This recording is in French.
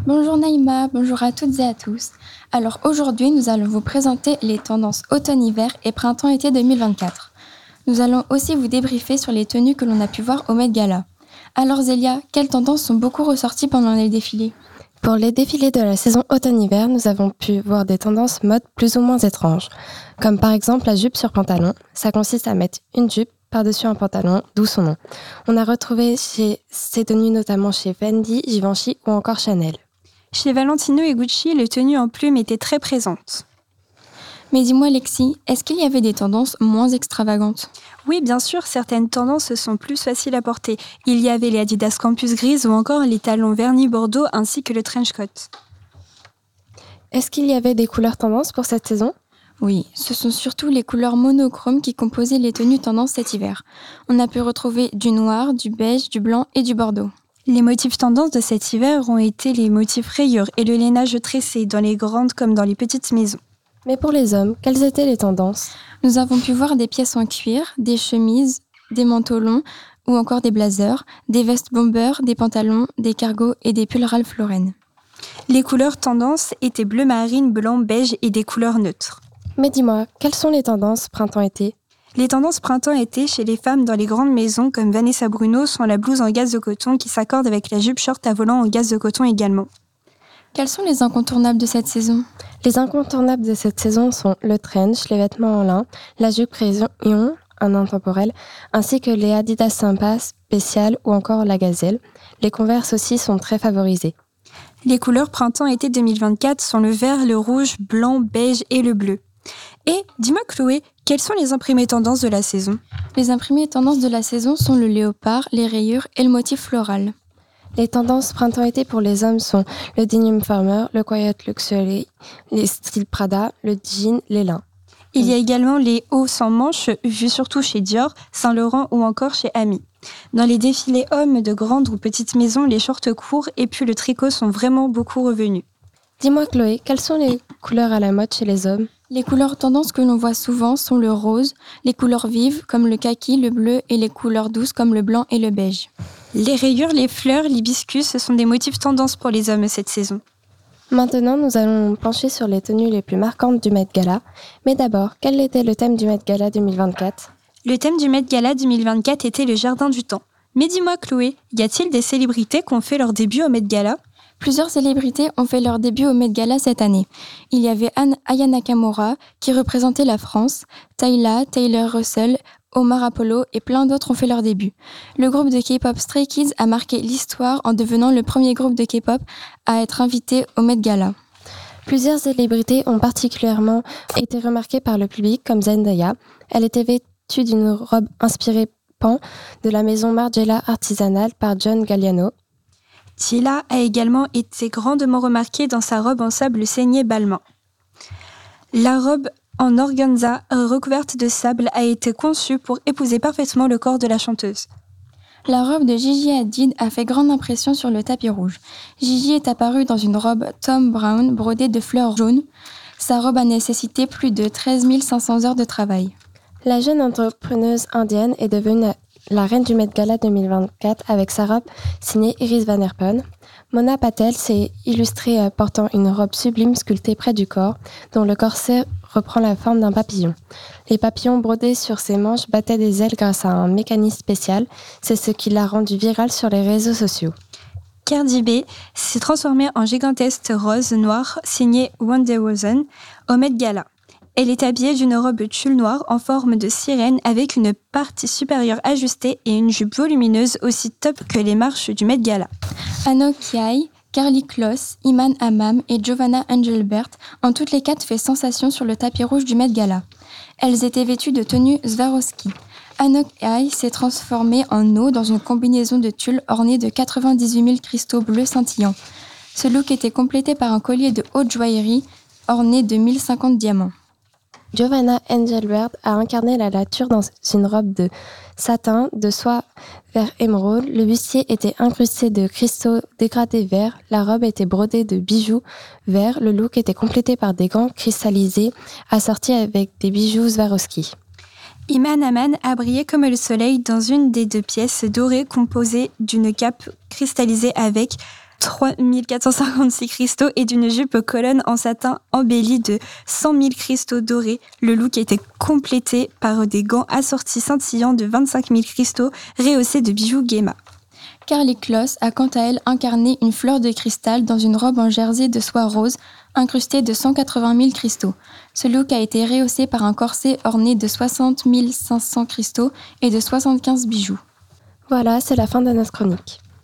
Bonjour Naïma, bonjour à toutes et à tous. Alors aujourd'hui, nous allons vous présenter les tendances automne-hiver et printemps-été 2024. Nous allons aussi vous débriefer sur les tenues que l'on a pu voir au Met Gala. Alors Zélia, quelles tendances sont beaucoup ressorties pendant les défilés ? Pour les défilés de la saison automne-hiver, nous avons pu voir des tendances mode plus ou moins étranges, comme par exemple la jupe sur pantalon. Ça consiste à mettre une jupe par-dessus un pantalon, d'où son nom. On a retrouvé ces tenues notamment chez Fendi, Givenchy ou encore Chanel. Chez Valentino et Gucci, les tenues en plumes étaient très présentes. Mais dis-moi Lexi, est-ce qu'il y avait des tendances moins extravagantes ? Oui, bien sûr, certaines tendances sont plus faciles à porter. Il y avait les Adidas Campus grises ou encore les talons vernis bordeaux ainsi que le trench coat. Est-ce qu'il y avait des couleurs tendances pour cette saison ? Oui, ce sont surtout les couleurs monochromes qui composaient les tenues tendances cet hiver. On a pu retrouver du noir, du beige, du blanc et du bordeaux. Les motifs tendances de cet hiver ont été les motifs rayures et le lainage tressé dans les grandes comme dans les petites maisons. Mais pour les hommes, quelles étaient les tendances ? Nous avons pu voir des pièces en cuir, des chemises, des manteaux longs ou encore des blazers, des vestes bombers, des pantalons, des cargos et des pulls Ralph Lauren. Les couleurs tendances étaient bleu marine, blanc, beige et des couleurs neutres. Mais dis-moi, quelles sont les tendances printemps-été ? Les tendances printemps-été chez les femmes dans les grandes maisons comme Vanessa Bruno sont la blouse en gaze de coton qui s'accorde avec la jupe short à volant en gaze de coton également. Quels sont les incontournables de cette saison ? Les incontournables de cette saison sont le trench, les vêtements en lin, la jupe crayon, un intemporel, ainsi que les Adidas Sympa spéciales ou encore la gazelle. Les Converse aussi sont très favorisés. Les couleurs printemps-été 2024 sont le vert, le rouge, blanc, beige et le bleu. Et dis-moi Chloé, quelles sont les imprimés tendances de la saison ? Les imprimés tendances de la saison sont le léopard, les rayures et le motif floral. Les tendances printemps-été pour les hommes sont le denim farmer, le quiet luxury, les styles Prada, le jean, les lins. Il y a également les hauts sans manches, vus surtout chez Dior, Saint-Laurent ou encore chez Ami. Dans les défilés hommes de grandes ou petites maisons, les shorts courts et puis le tricot sont vraiment beaucoup revenus. Dis-moi Chloé, quelles sont les couleurs à la mode chez les hommes ? Les couleurs tendances que l'on voit souvent sont le rose, les couleurs vives comme le kaki, le bleu et les couleurs douces comme le blanc et le beige. Les rayures, les fleurs, l'hibiscus, ce sont des motifs tendances pour les hommes cette saison. Maintenant, nous allons pencher sur les tenues les plus marquantes du Met Gala. Mais d'abord, quel était le thème du Met Gala 2024 ? Le thème du Met Gala 2024 était le jardin du temps. Mais dis-moi Chloé, y a-t-il des célébrités qui ont fait leur début au Met Gala ? Plusieurs célébrités ont fait leur début au Met Gala cette année. Il y avait Aya Nakamura qui représentait la France, Tyla, Taylor Russell, Omar Apollo et plein d'autres ont fait leur début. Le groupe de K-pop Stray Kids a marqué l'histoire en devenant le premier groupe de K-pop à être invité au Met Gala. Plusieurs célébrités ont particulièrement été remarquées par le public comme Zendaya. Elle était vêtue d'une robe inspirée pan de la maison Margiela artisanale par John Galliano. Tila a également été grandement remarquée dans sa robe en sable saignée Balmain. La robe en organza recouverte de sable a été conçue pour épouser parfaitement le corps de la chanteuse. La robe de Gigi Hadid a fait grande impression sur le tapis rouge. Gigi est apparue dans une robe Thom Browne brodée de fleurs jaunes. Sa robe a nécessité plus de 13 500 heures de travail. La jeune entrepreneuse indienne est devenue la reine du Met Gala 2024 avec sa robe signée Iris Van Herpen. Mona Patel s'est illustrée portant une robe sublime sculptée près du corps, dont le corset reprend la forme d'un papillon. Les papillons brodés sur ses manches battaient des ailes grâce à un mécanisme spécial. C'est ce qui l'a rendue virale sur les réseaux sociaux. Cardi B s'est transformée en gigantesque rose noire signée Wonder Woman au Met Gala. Elle est habillée d'une robe tulle noire en forme de sirène avec une partie supérieure ajustée et une jupe volumineuse aussi top que les marches du Met Gala. Anouk Kiai, Karlie Kloss, Iman Hammam et Giovanna Engelbert ont toutes les quatre fait sensation sur le tapis rouge du Met Gala. Elles étaient vêtues de tenues Swarovski. Anouk Kiai s'est transformée en eau dans une combinaison de tulle ornée de 98 000 cristaux bleus scintillants. Ce look était complété par un collier de haute joaillerie orné de 1050 diamants. Giovanna Engelbert a incarné la nature dans une robe de satin de soie vert émeraude. Le bustier était incrusté de cristaux dégradés verts. La robe était brodée de bijoux verts. Le look était complété par des gants cristallisés assortis avec des bijoux Swarovski. Iman Hammam a brillé comme le soleil dans une des deux pièces dorées composées d'une cape cristallisée avec 3456 cristaux et d'une jupe aux colonnes en satin embellie de 100 000 cristaux dorés. Le look a été complété par des gants assortis scintillants de 25 000 cristaux rehaussés de bijoux Gemma. Karlie Kloss a quant à elle incarné une fleur de cristal dans une robe en jersey de soie rose incrustée de 180 000 cristaux. Ce look a été rehaussé par un corset orné de 60 500 cristaux et de 75 bijoux. Voilà, c'est la fin de notre chronique.